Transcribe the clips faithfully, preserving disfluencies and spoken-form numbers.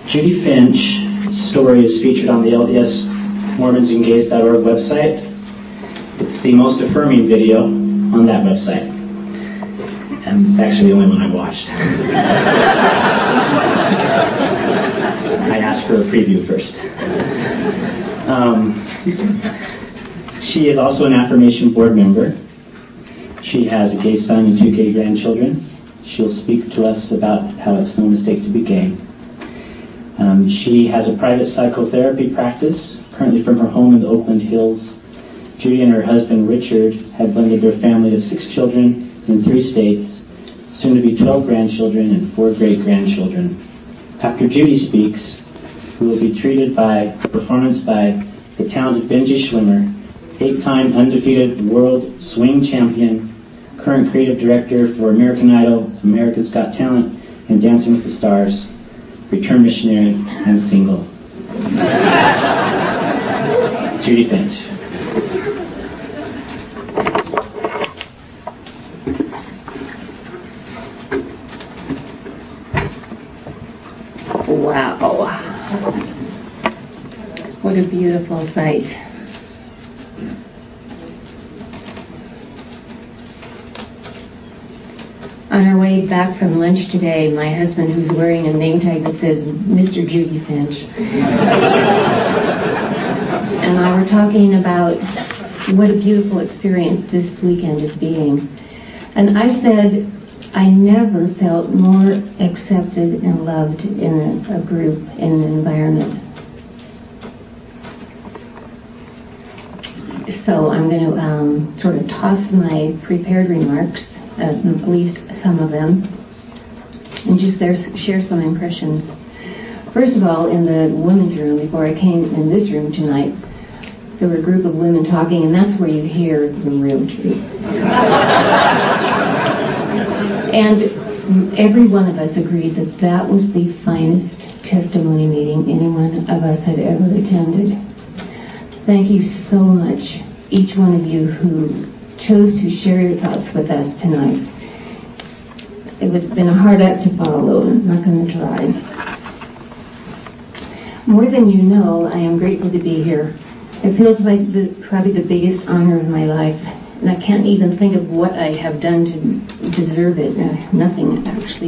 Judy Finch's story is featured on the L D S Mormons and Gays dot org website. It's the most affirming video on that website. And it's actually the only one I watched. I asked for a preview first. Um, she is also an Affirmation Board member. She has a gay son and two gay grandchildren. She'll speak to us about how it's no mistake to be gay. Um, she has a private psychotherapy practice, currently from her home in the Oakland Hills. Judy and her husband, Richard, have blended their family of six children in three states, soon to be twelve grandchildren and four great-grandchildren. After Judy speaks, we will be treated by a performance by the talented Benji Schwimmer, eight-time undefeated world swing champion, current creative director for American Idol, America's Got Talent, and Dancing with the Stars, return missionary, and single. Judy Finch. Wow. What a beautiful sight. On our way back from lunch today, my husband, who's wearing a name tag that says Mister Judy Finch, and I were talking about what a beautiful experience this weekend is being. And I said, I never felt more accepted and loved in a, a group, in an environment. So I'm going to um, sort of toss my prepared remarks, uh, at least some of them, and just there, share some impressions. First of all, in the women's room, before I came in this room tonight, there were a group of women talking, and that's where you hear the real truth. And every one of us agreed that that was the finest testimony meeting any one of us had ever attended. Thank you so much, each one of you who chose to share your thoughts with us tonight. It would have been a hard act to follow, and I'm not going to try. More than you know, I am grateful to be here. It feels like the, probably the biggest honor of my life, and I can't even think of what I have done to deserve it. Uh, nothing, actually.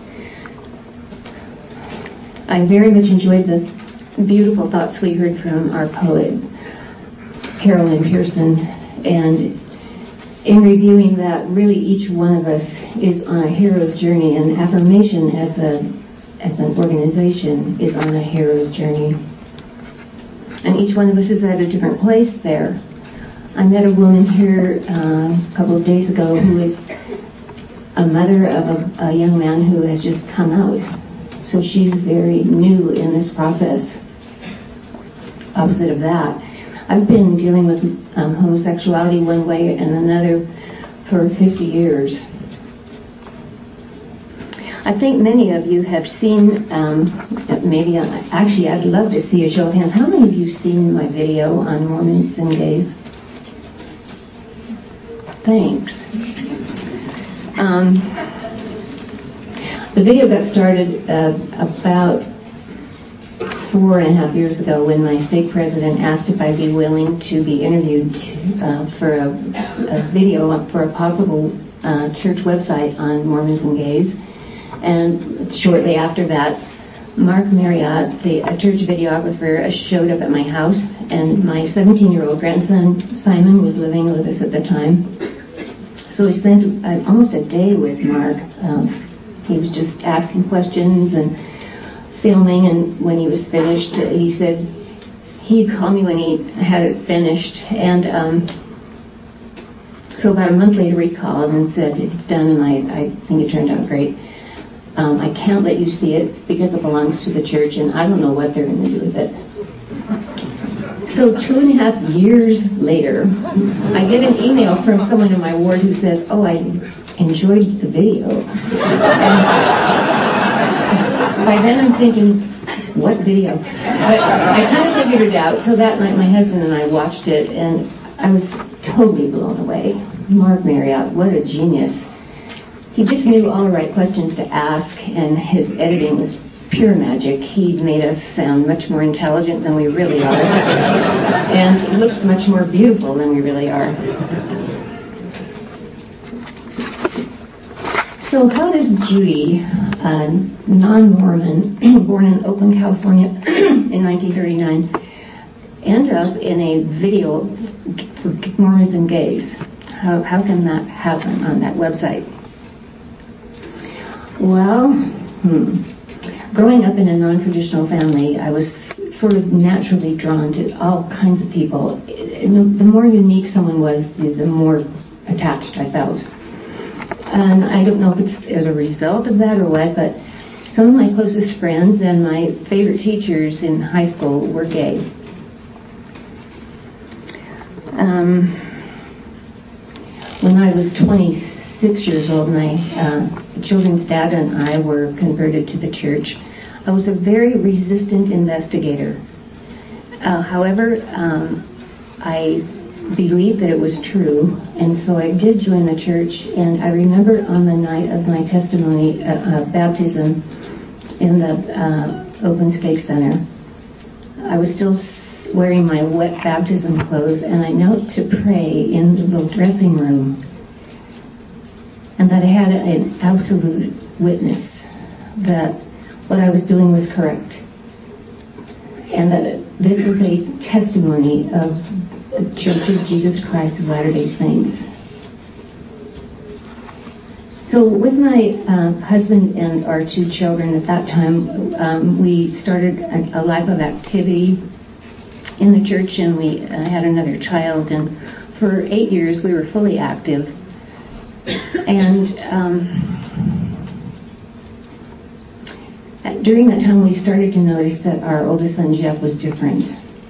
I very much enjoyed the beautiful thoughts we heard from our poet, Carolyn Pearson, and in reviewing that, really each one of us is on a hero's journey, and Affirmation as a as an organization is on a hero's journey. And each one of us is at a different place there. I met a woman here uh, a couple of days ago who is a mother of a, a young man who has just come out. So she's very new in this process. Opposite of that, I've been dealing with um, homosexuality one way and another for fifty years. I think many of you have seen, um, maybe, uh, actually I'd love to see a show of hands. How many of you have seen my video on Mormons and Gays? Thanks. Um, the video got started uh, about four and a half years ago when my stake president asked if I'd be willing to be interviewed uh, for a, a video for a possible uh, church website on Mormons and Gays. And shortly after that, Mark Marriott, the a church videographer, showed up at my house, and my seventeen-year-old grandson, Simon, was living with us at the time. So we spent uh, almost a day with Mark. Um, he was just asking questions and filming, and when he was finished, he said he'd call me when he had it finished. And um, so about a month later, he called and said, it's done, and I, I think it turned out great. Um, I can't let you see it because it belongs to the church, and I don't know what they're going to do with it. So two and a half years later, I get an email from someone in my ward who says, oh, I enjoyed the video. And by then I'm thinking, what video? But I kind of figured it out. So that night my husband and I watched it, and I was totally blown away. Mark Marriott, what a genius. He just knew all the right questions to ask, and his editing was pure magic. He made us sound much more intelligent than we really are, and looked much more beautiful than we really are. So how does Judy, a non-Mormon, born in Oakland, California in nineteen thirty-nine, end up in a video for Mormons and gays? How, how can that happen on that website? Well, hmm. Growing up in a non-traditional family, I was sort of naturally drawn to all kinds of people. The more unique someone was, the, the more attached I felt. And I don't know if it's as a result of that or what, but some of my closest friends and my favorite teachers in high school were gay. Um, when I was twenty-six years old, my uh, children's dad and I were converted to the church. I was a very resistant investigator. Uh, however, um, I believed that it was true, and so I did join the church. And I remember on the night of my testimony, uh, uh, baptism in the uh, Open Stake Center, I was still wearing my wet baptism clothes, and I knelt to pray in the little dressing room, and that I had an absolute witness that what I was doing was correct, and that this was a testimony of the Church of Jesus Christ of Latter-day Saints. So with my uh, husband and our two children at that time, um, we started a, a life of activity in the church, and we uh, had another child, and for eight years we were fully active. And um, during that time we started to notice that our oldest son Jeff was different.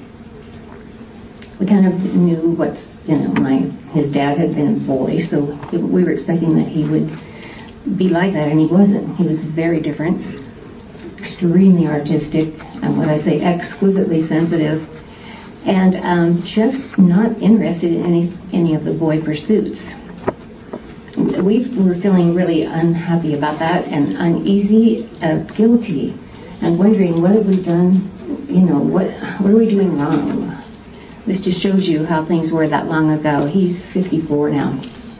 We kind of knew what, you know, my his dad had been a boy, so we were expecting that he would be like that, and he wasn't. He was very different, extremely artistic, and what I say, exquisitely sensitive, and um, just not interested in any any of the boy pursuits. We were feeling really unhappy about that, and uneasy, uh, guilty, and wondering, what have we done? You know, what what are we doing wrong? This just shows you how things were that long ago. He's fifty-four now.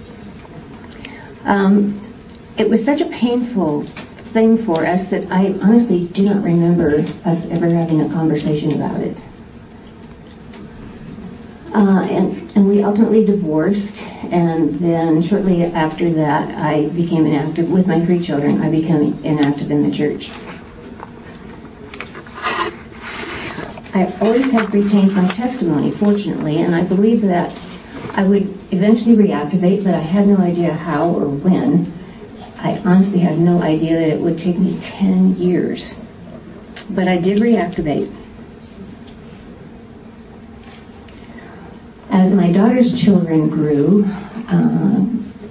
Um, it was such a painful thing for us that I honestly do not remember us ever having a conversation about it. Uh, and, and we ultimately divorced, and then shortly after that, I became inactive with my three children. I became inactive in the church. I always have retained my testimony, fortunately, and I believe that I would eventually reactivate, but I had no idea how or when. I honestly had no idea that it would take me ten years. But I did reactivate. As my daughter's children grew, uh,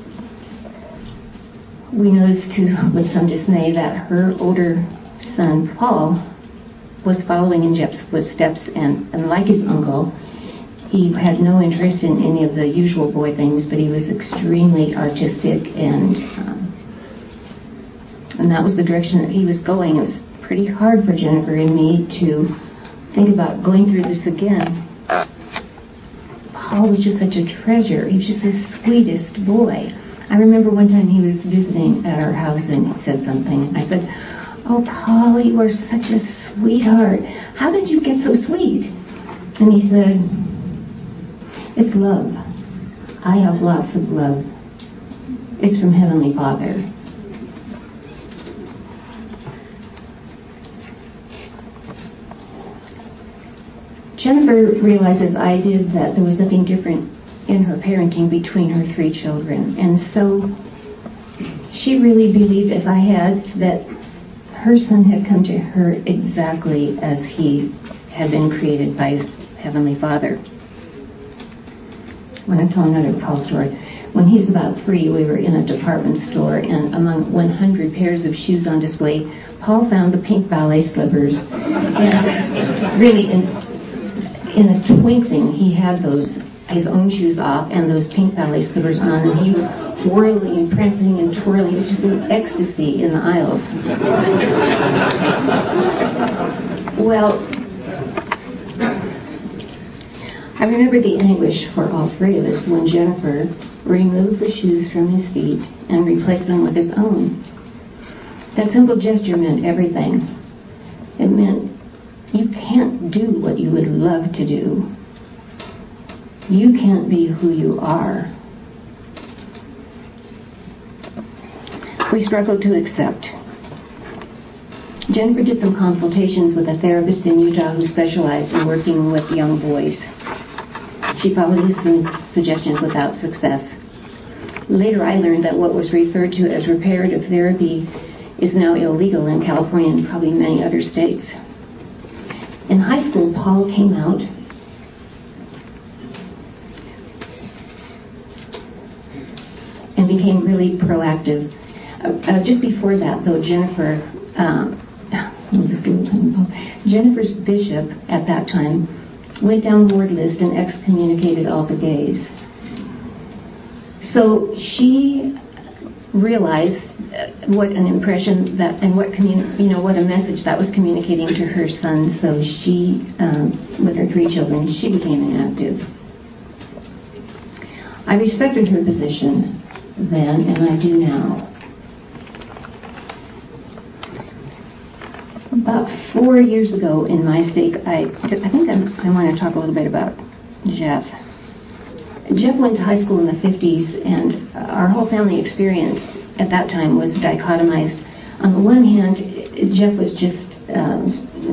we noticed, to, with some dismay, that her older son, Paul, was following in Jeff's footsteps, and, and like his uncle, he had no interest in any of the usual boy things, but he was extremely artistic, and um, and that was the direction that he was going. It was pretty hard for Jennifer and me to think about going through this again. Paul was just such a treasure. He was just the sweetest boy. I remember one time he was visiting at our house, and he said something, and I said, "Oh, Paul, you were such a sweetheart. How did you get so sweet?" And he said, "It's love. I have lots of love. It's from Heavenly Father." Jennifer realizes I did that there was nothing different in her parenting between her three children. And so she really believed, as I had, that her son had come to her exactly as he had been created by his Heavenly Father. I want to tell another Paul story. When he was about three, we were in a department store, and among one hundred pairs of shoes on display, Paul found the pink ballet slippers. And really, in, in a twinkling, he had those his own shoes off and those pink ballet slippers on, and he was whirling and prancing and twirling. It was just an ecstasy in the aisles. Well, I remember the anguish for all three of us when Jennifer removed the shoes from his feet and replaced them with his own. That simple gesture meant everything. It meant you can't do what you would love to do. You can't be who you are. We struggled to accept. Jennifer did some consultations with a therapist in Utah who specialized in working with young boys. She followed his suggestions without success. Later, I learned that what was referred to as reparative therapy is now illegal in California and probably many other states. In high school, Paul came out and became really proactive. Uh, uh, just before that, though, Jennifer, um, Jennifer's bishop at that time went down the ward list and excommunicated all the gays. So she realized what an impression that, and what commun- you know, what a message that was communicating to her son. So she, um, with her three children, she became inactive. I respected her position then, and I do now. About four years ago in my stake, I, I think I'm, I want to talk a little bit about Jeff. Jeff went to high school in the fifties, and our whole family experience at that time was dichotomized. On the one hand, Jeff was just um,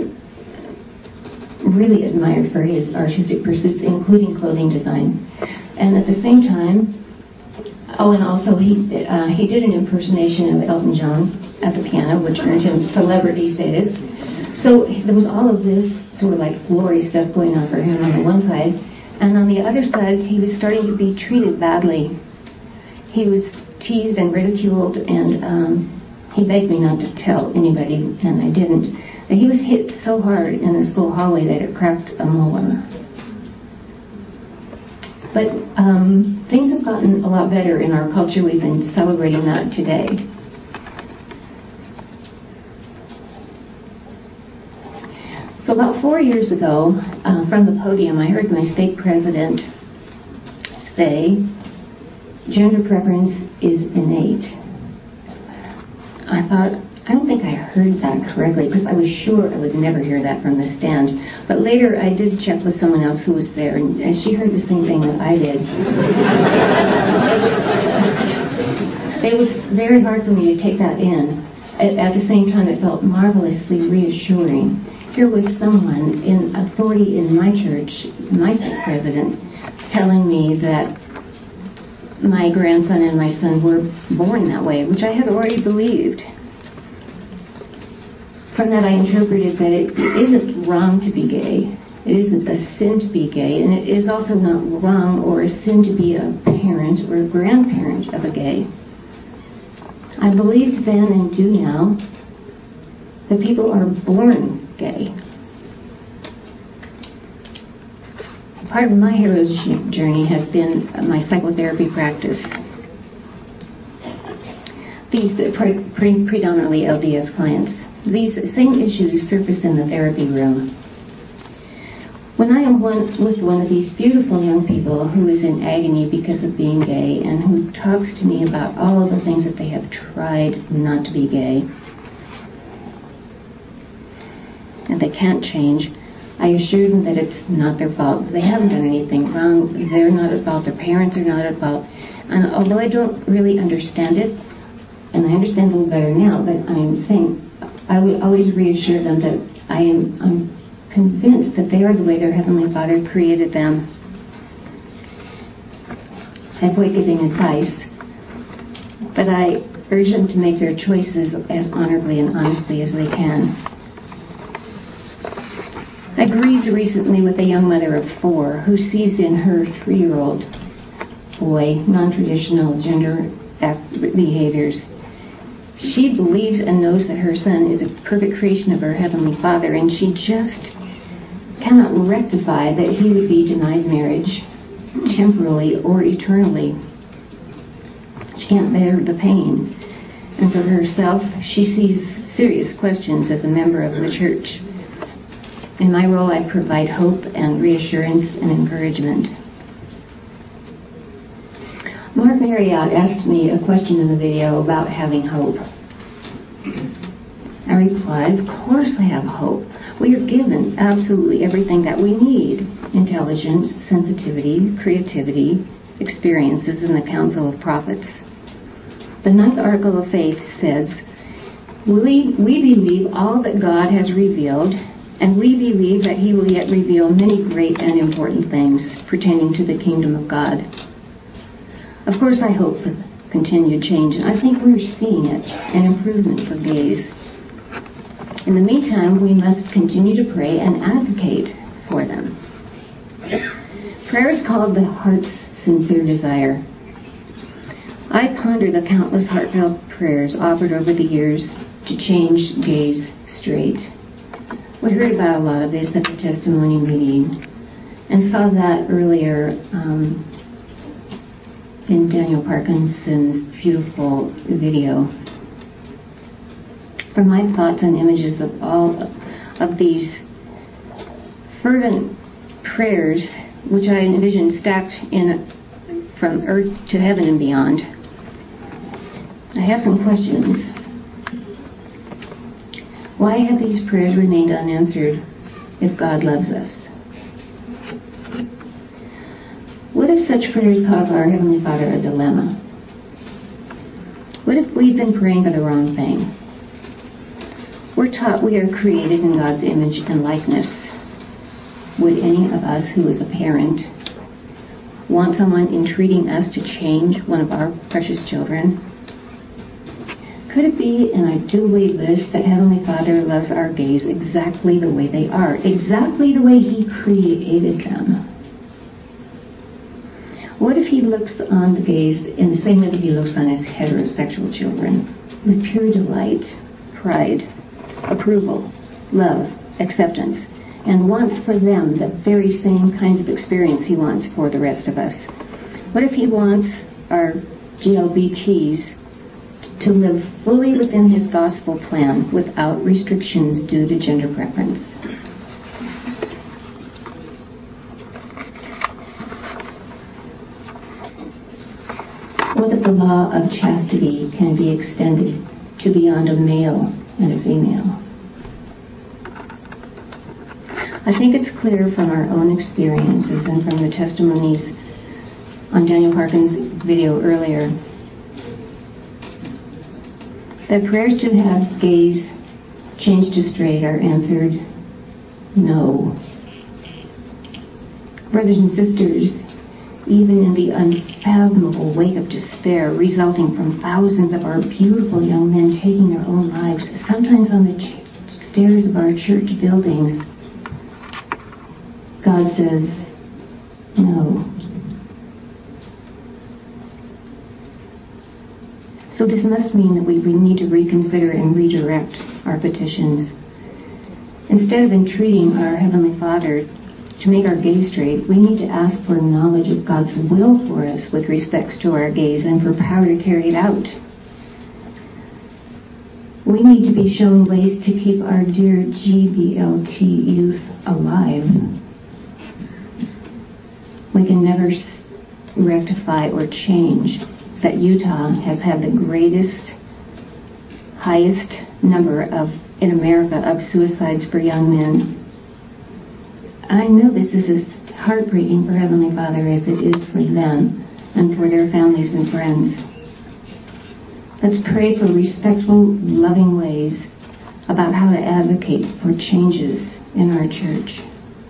really admired for his artistic pursuits, including clothing design. And at the same time, oh, and also he uh, he did an impersonation of Elton John at the piano, which earned him celebrity status. So there was all of this sort of like glory stuff going on for him on the one side. And on the other side, he was starting to be treated badly. He was teased and ridiculed, and um, he begged me not to tell anybody, and I didn't. But he was hit so hard in the school hallway that it cracked a molar. But um, things have gotten a lot better in our culture. We've been celebrating that today. So about four years ago, uh, from the podium, I heard my stake president say, gender preference is innate. I thought, I don't think I heard that correctly, because I was sure I would never hear that from the stand. But later I did check with someone else who was there, and, and she heard the same thing that I did. It was very hard for me to take that in. At, at the same time, it felt marvelously reassuring. Here was someone in authority in my church, my stake president, telling me that my grandson and my son were born that way, which I had already believed. From that, I interpreted that it isn't wrong to be gay. It isn't a sin to be gay, and it is also not wrong or a sin to be a parent or a grandparent of a gay. I believed then and do now that people are born gay. Part of my hero's journey has been my psychotherapy practice. These pre- pre- predominantly L D S clients. These same issues surface in the therapy room. When I am one, with one of these beautiful young people who is in agony because of being gay and who talks to me about all of the things that they have tried not to be gay, and they can't change, I assure them that it's not their fault. They haven't done anything wrong. They're not at fault. Their parents are not at fault. And although I don't really understand it, and I understand a little better now, but I'm saying I would always reassure them that I am I'm convinced that they are the way their Heavenly Father created them. I avoid giving advice, but I urge them to make their choices as honorably and honestly as they can. I grieved recently with a young mother of four who sees in her three-year-old boy non-traditional gender behaviors. She believes and knows that her son is a perfect creation of her Heavenly Father, and she just cannot rectify that he would be denied marriage, temporally or eternally. She She can't bear the pain. And for herself, she sees serious questions as a member of the church. In my role, I provide hope and reassurance and encouragement. Mark Marriott asked me a question in the video about having hope. I replied, of course I have hope. We are given absolutely everything that we need: intelligence, sensitivity, creativity, experiences, and the counsel of prophets. The ninth article of faith says, we, we believe all that God has revealed, and we believe that he will yet reveal many great and important things pertaining to the kingdom of God. Of course, I hope for continued change, and I think we're seeing it, an improvement for gays. In the meantime, we must continue to pray and advocate for them. Prayer is called the heart's sincere desire. I ponder the countless heartfelt prayers offered over the years to change gays straight. We heard about a lot of this at the testimony meeting and saw that earlier um, in Daniel Parkinson's beautiful video. From my thoughts and images of all of these fervent prayers, which I envision stacked in from earth to heaven and beyond, I have some questions. Why have these prayers remained unanswered if God loves us? What if such prayers cause our Heavenly Father a dilemma? What if we've been praying for the wrong thing? We're taught we are created in God's image and likeness. Would any of us who is a parent want someone entreating us to change one of our precious children? Could it be, and I do believe this, that Heavenly Father loves our gays exactly the way they are, exactly the way he created them? What if he looks on the gays in the same way that he looks on his heterosexual children, with pure delight, pride, approval, love, acceptance, and wants for them the very same kinds of experience he wants for the rest of us? What if he wants our G L B Ts to live fully within his gospel plan without restrictions due to gender preference? What if the law of chastity can be extended to beyond a male and a female? I think it's clear from our own experiences and from the testimonies on Daniel Parkin's video earlier that prayers to have gays changed to straight are answered no. Brothers and sisters, even in the unfathomable wake of despair resulting from thousands of our beautiful young men taking their own lives, sometimes on the ch- stairs of our church buildings, God says no. So this must mean that we need to reconsider and redirect our petitions. Instead of entreating our Heavenly Father to make our gays straight, we need to ask for knowledge of God's will for us with respect to our gays and for power to carry it out. We need to be shown ways to keep our dear G B L T youth alive. We can never rectify or change that Utah has had the greatest, highest number of, in America, of suicides for young men. I know this is as heartbreaking for Heavenly Father as it is for them and for their families and friends. Let's pray for respectful, loving ways about how to advocate for changes in our church.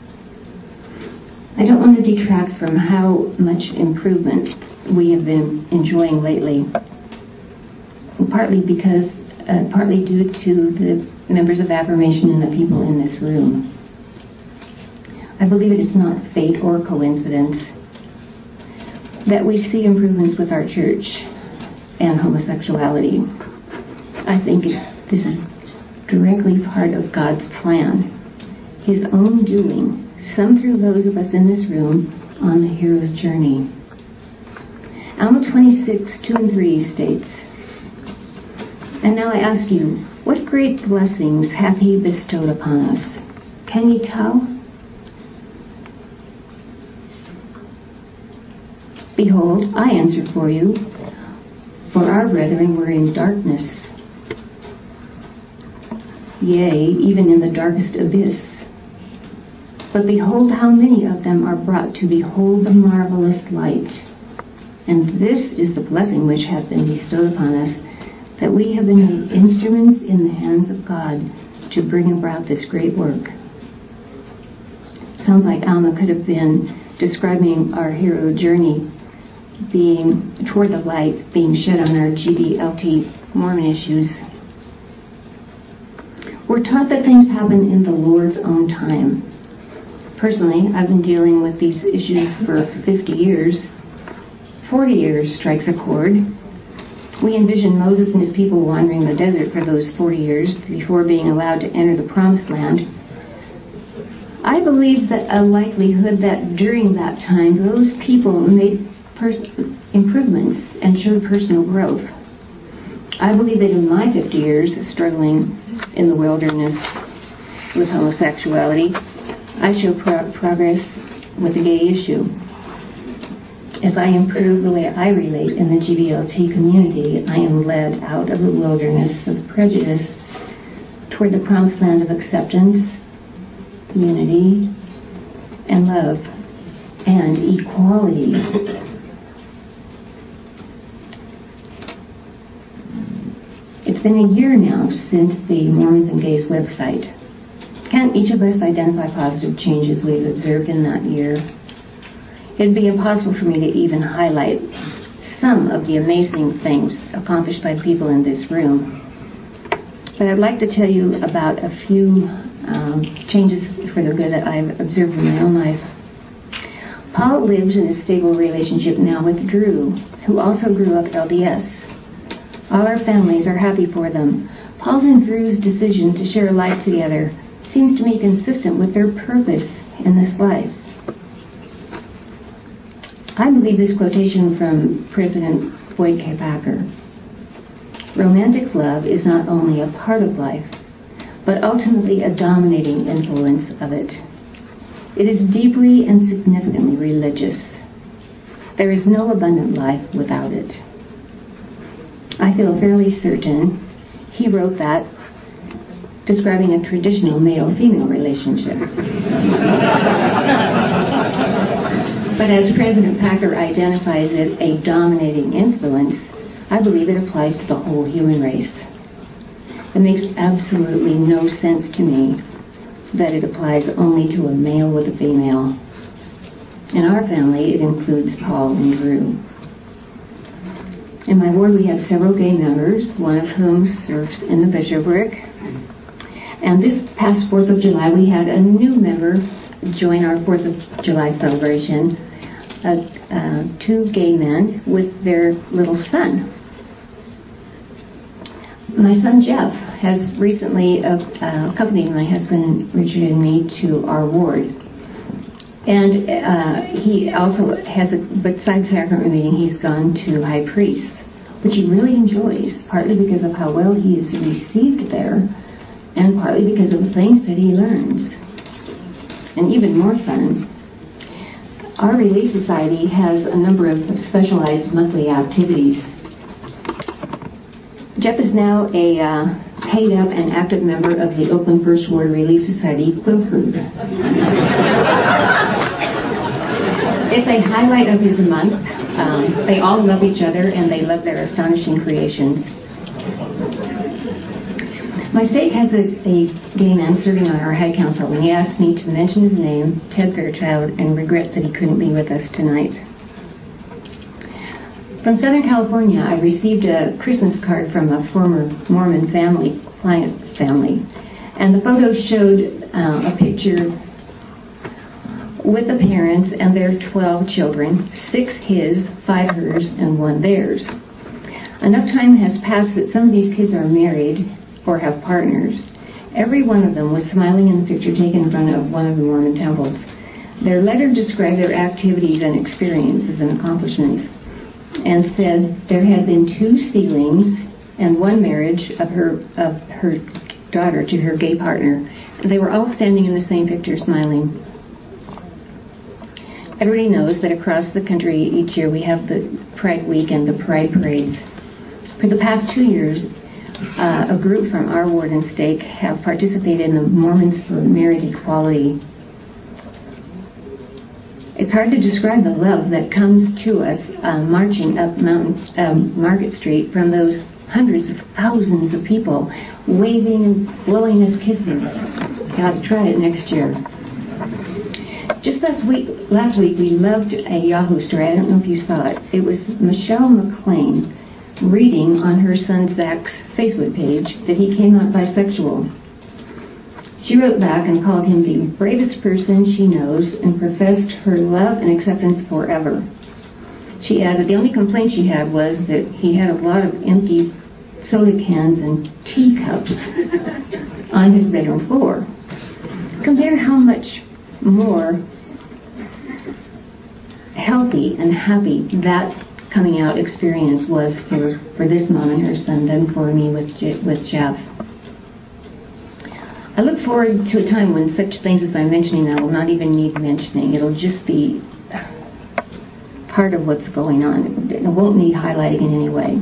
I don't want to detract from how much improvement we have been enjoying lately, partly because, uh, partly due to the members of Affirmation and the people in this room. I believe it is not fate or coincidence that we see improvements with our church and homosexuality. I think it's, this is directly part of God's plan, his own doing, some through those of us in this room on the hero's journey. Alma twenty-six, two and three states, "And now I ask you, what great blessings hath he bestowed upon us? Can ye tell? Behold, I answer for you, for our brethren were in darkness, yea, even in the darkest abyss. But behold, how many of them are brought to behold the marvelous light. And this is the blessing which hath been bestowed upon us, that we have been made instruments in the hands of God to bring about this great work." Sounds like Alma could have been describing our hero journey being toward the light being shed on our G B L T Mormon issues. We're taught that things happen in the Lord's own time. Personally, I've been dealing with these issues for fifty years. forty years strikes a chord. We envision Moses and his people wandering the desert for those forty years before being allowed to enter the Promised Land. I believe that a likelihood that during that time those people made per- improvements and showed personal growth. I believe that in my fifty years struggling in the wilderness with homosexuality, I show pro- progress with the gay issue. As I improve the way I relate in the G B L T community, I am led out of the wilderness of prejudice toward the promised land of acceptance, unity, and love, and equality. It's been a year now since the Mormons and Gays website. Can't each of us identify positive changes we've observed in that year? It'd be impossible for me to even highlight some of the amazing things accomplished by people in this room. But I'd like to tell you about a few um, changes for the good that I've observed in my own life. Paul lives in a stable relationship now with Drew, who also grew up L D S. All our families are happy for them. Paul's and Drew's decision to share life together seems to me consistent with their purpose in this life. I believe this quotation from President Boyd K. Packer: "Romantic love is not only a part of life, but ultimately a dominating influence of it. It is deeply and significantly religious. There is no abundant life without it." I feel fairly certain he wrote that describing a traditional male-female relationship. But as President Packer identifies it, a dominating influence, I believe it applies to the whole human race. It makes absolutely no sense to me that it applies only to a male with a female. In our family, it includes Paul and Drew. In my ward, we have several gay members, one of whom serves in the bishopric. And this past fourth of July, we had a new member join our fourth of July celebration, uh, uh, two gay men with their little son. My son Jeff has recently uh, uh, accompanied my husband Richard and me to our ward. And uh, he also has, a, besides sacrament meeting, he's gone to high priest, which he really enjoys, partly because of how well he is received there, and partly because of the things that he learns. And even more fun, our Relief Society has a number of specialized monthly activities. Jeff is now a uh, paid up and active member of the Oakland First Ward Relief Society Quill Crew. It's a highlight of his month. Um, they all love each other and they love their astonishing creations. My stake has a, a gay man serving on our High Council, and he asked me to mention his name, Ted Fairchild, and regrets that he couldn't be with us tonight. From Southern California, I received a Christmas card from a former Mormon family, client family, and the photo showed uh, a picture with the parents and their twelve children, six his, five hers, and one theirs. Enough time has passed that some of these kids are married or have partners. Every one of them was smiling in the picture taken in front of one of the Mormon temples. Their letter described their activities and experiences and accomplishments. and said there had been two sealings and one marriage of her of her daughter to her gay partner. They were all standing in the same picture, smiling. Everybody knows that across the country each year we have the Pride Week and the Pride Parades. For the past two years, uh, a group from our ward and stake have participated in the Mormons for Marriage Equality. It's hard to describe the love that comes to us uh, marching up Mountain, um, Market Street from those hundreds of thousands of people waving and blowing us kisses. Got to try it next year. Just last week, last week we loved a Yahoo story. I don't know if you saw it. It was Michelle McLean reading on her son Zach's Facebook page that he came out bisexual. She wrote back and called him the bravest person she knows and professed her love and acceptance forever. She added the only complaint she had was that he had a lot of empty soda cans and teacups on his bedroom floor. Compare how much more healthy and happy that coming out experience was for, for this mom and her son than for me with, Je- with Jeff. I look forward to a time when such things as I'm mentioning now will not even need mentioning. It'll just be part of what's going on. It won't need highlighting in any way.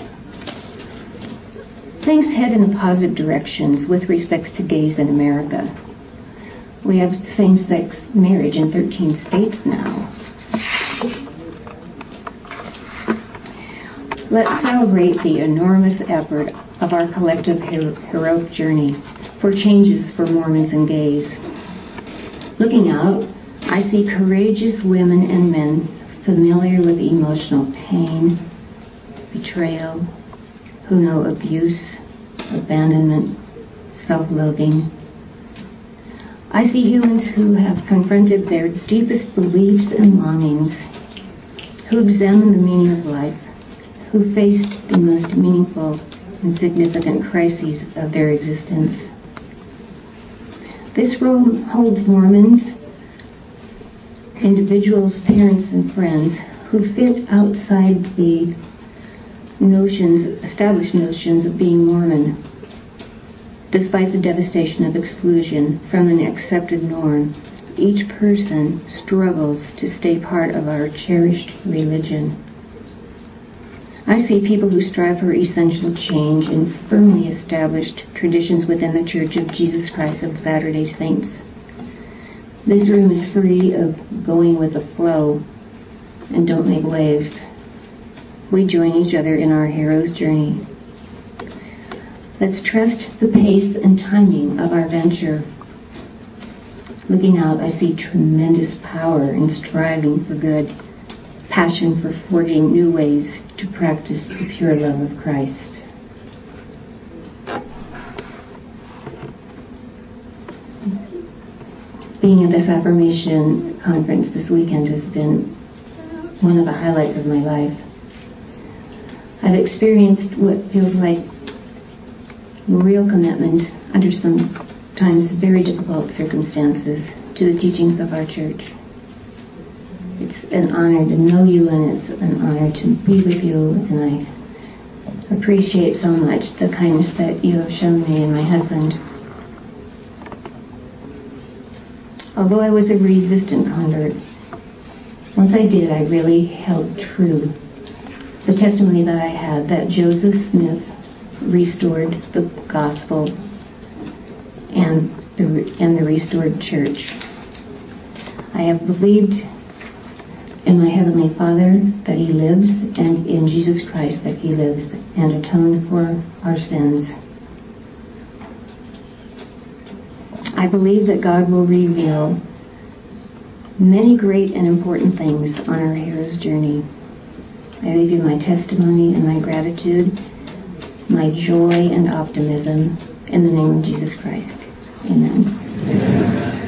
Things head in the positive directions with respects to gays in America. We have same-sex marriage in thirteen states now. Let's celebrate the enormous effort of our collective hero- heroic journey for changes for Mormons and gays. Looking out, I see courageous women and men familiar with emotional pain, betrayal, who know abuse, abandonment, self-loathing. I see humans who have confronted their deepest beliefs and longings, who examine the meaning of life, who faced the most meaningful and significant crises of their existence. This role holds Mormons, individuals, parents, and friends who fit outside the notions, established notions of being Mormon. Despite the devastation of exclusion from an accepted norm, each person struggles to stay part of our cherished religion. I see people who strive for essential change in firmly established traditions within the Church of Jesus Christ of Latter-day Saints. This room is free of going with the flow and don't make waves. We join each other in our hero's journey. Let's trust the pace and timing of our venture. Looking out, I see tremendous power in striving for good, passion for forging new ways to practice the pure love of Christ. Being at this affirmation conference this weekend has been one of the highlights of my life. I've experienced what feels like real commitment under sometimes very difficult circumstances to the teachings of our church. It's an honor to know you, and it's an honor to be with you, and I appreciate so much the kindness that you have shown me and my husband. Although I was a resistant convert, once I did, I really held true the testimony that I had that Joseph Smith restored the gospel and the, and the restored church. I have believed in my Heavenly Father that He lives, and in Jesus Christ that He lives and atoned for our sins. I believe that God will reveal many great and important things on our hero's journey. I leave you my testimony and my gratitude, my joy and optimism in the name of Jesus Christ. Amen. Amen.